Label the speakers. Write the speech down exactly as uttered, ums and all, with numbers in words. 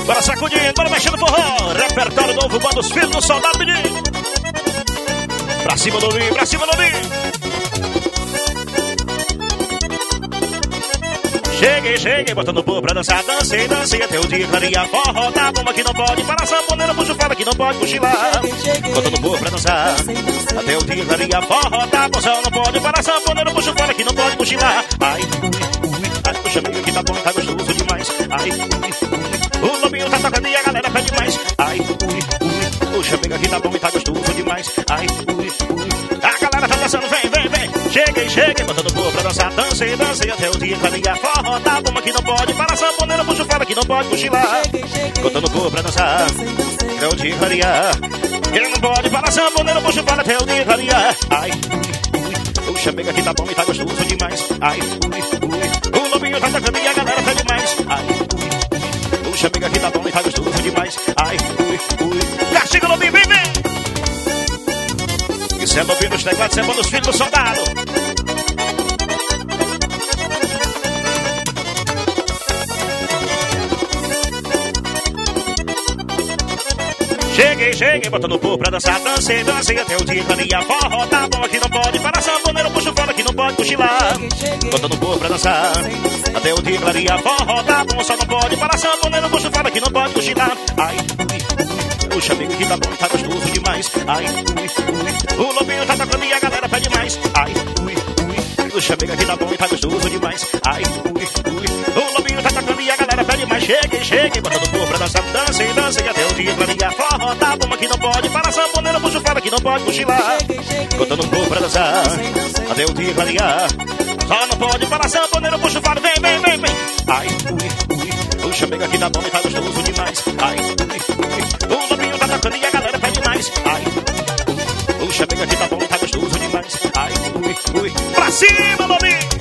Speaker 1: Bora sacudindo, bora mexendo forró. Repertório novo, banda os filhos do soldado menino. Pra cima do Lim, pra cima do Lim. Cheguei, cheguei, botando o povo pra dançar. Dancei, dancei até o dia clarear. Forró da bomba que não pode parar. Sanfoneiro, puxo fora que não pode cochilar. Botando o povo pra dançar até o dia clarear. Forró da bomba não pode parar. Sanfoneiro, puxo fora que não pode cochilar. Ai, ui, ui, ai, puxa amigo que tá bom, tá gostoso demais. Ai, ui, ui, o lobinho tá tocando e a galera pede mais. Ai, ui, ui, puxa amigo que tá bom e tá gostoso demais. Ai, ui, ui, a galera tá dançando, vem, vem, vem. Cheguei, cheguei, botando o povo pra dançar. Dancei, dancei até o dia clarear. Forró da bomba que não pode parar. Sanfoneiro, puxo fora que não pode cochilar. Botando o povo pra dançar até o dia clarear. Ele não pode parar. Sanfoneiro, puxo fora até o dia clarear. Ai, ui, ui, puxa amigo que tá bom e tá gostoso demais. Ai, ui, ui, o lobinho tá tocando e a galera pede mais. Ai, ui, puxa amigo que tá bom e tá gostoso demais. Ai, ui, ui, castiga o lobinho, vem, vem. Isso é lobinho nos teclados, é bom dos filhos do soldado. Cheguei, cheguei, botando o povo pra dançar. Dancei, dancei até o dia clarear. Forró da bomba que não pode parar. Sanfoneiro, puxo fora que não pode cochilar. Botando o povo pra dançar até o dia clarear. Forró da bomba só não pode parar. Sanfoneiro, puxo fora que não pode cochilar. Ai, ui, ui, puxa amigo que tá bom, tá gostoso demais. Ai, ui, ui, o lobinho tá tocando e a galera pede mais. Ai, ui, ui, puxa amigo que tá bom e tá gostoso demais. Ai, ui, ui, o lobinho tá tocando e a galera pede mais. Cheguei, cheguei, botando o povo pra dançar. Dancei, dancei até o dia clarear. Forró da bomba que não pode parar. Sanfoneiro, puxo fora que não pode cochilar. Botando o povo pra dançar até o dia clarear. Só não pode parar. Sanfoneiro, puxo fora, vem, vem, vem, vem. Ai, ui, ui, puxa amigo que tá bom e tá gostoso demais. Ai, ui, ui, o lobinho tá tocando e a galera pede mais. Ai, ui, puxa amigo que tá bom e tá gostoso demais. Ai, ui, ui, pra cima, lobinho.